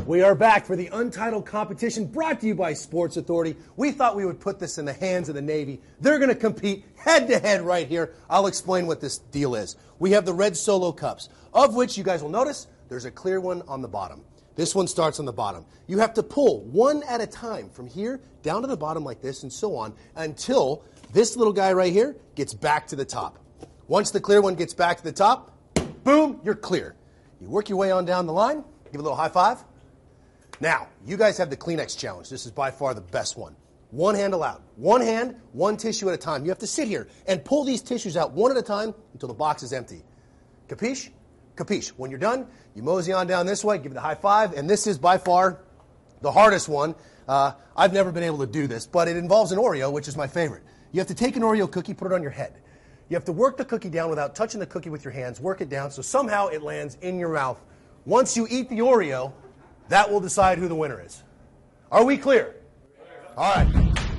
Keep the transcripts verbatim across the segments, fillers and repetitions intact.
We are back for the Untitled competition brought to you by Sports Authority. We thought we would put this in the hands of the Navy. They're going to compete head-to-head right here. I'll explain what this deal is. We have the red Solo cups, of which you guys will notice there's a clear one on the bottom. This one starts on the bottom. You have to pull one at a time from here down to the bottom like this and so on until this little guy right here gets back to the top. Once the clear one gets back to the top, boom, you're clear. You work your way on down the line, give a little high five. Now, you guys have the Kleenex challenge. This is by far the best one. One hand allowed. One hand, one tissue at a time. You have to sit here and pull these tissues out one at a time until the box is empty. Capiche? Capiche. When you're done, you mosey on down this way, give it a high five, and this is by far the hardest one. Uh, I've never been able to do this, but it involves an Oreo, which is my favorite. You have to take an Oreo cookie, put it on your head. You have to work the cookie down without touching the cookie with your hands. Work it down so somehow it lands in your mouth. Once you eat the Oreo, that will decide who the winner is. Are we clear? All right.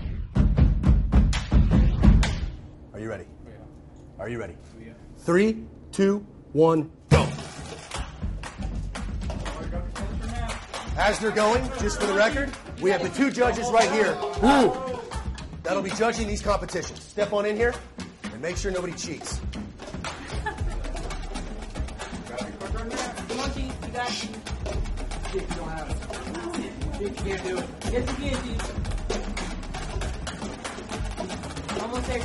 Are you ready? Are you ready? Three, two, one, go. As they're going, just for the record, we have the two judges right here. Ooh. That'll be judging these competitions. Step on in here and make sure nobody cheats. You got it. You don't have it. You can't do it. Yes, you can, Chief. Almost there.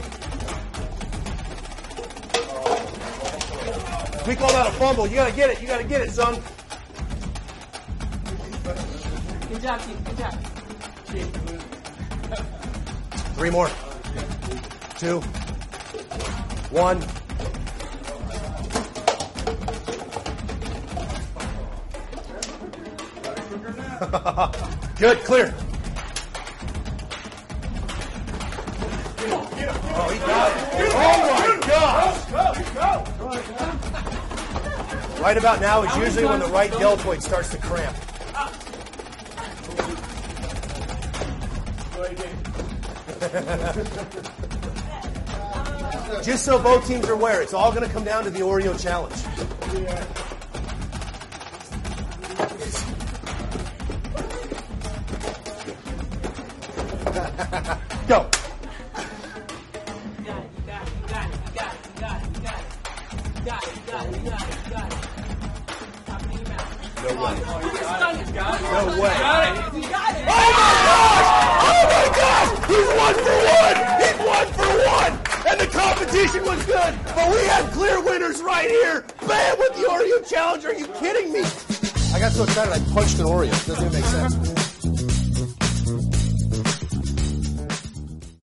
We call that a fumble. You gotta get it. You gotta get it, son. Good job, Chief. Good job. Three more. Two. One. Good, clear. Oh, he got it. Oh my gosh! Right about now is usually when the right deltoid starts to cramp. Just so both teams are aware, it's all going to come down to the Oreo challenge. Go. No way. No way. Oh my gosh! Oh my gosh! He's one for one! He's one for one! And the competition was good, but we have clear winners right here. Bam! With the Oreo challenge. Are you kidding me? I got so excited I punched an Oreo. Doesn't even make sense.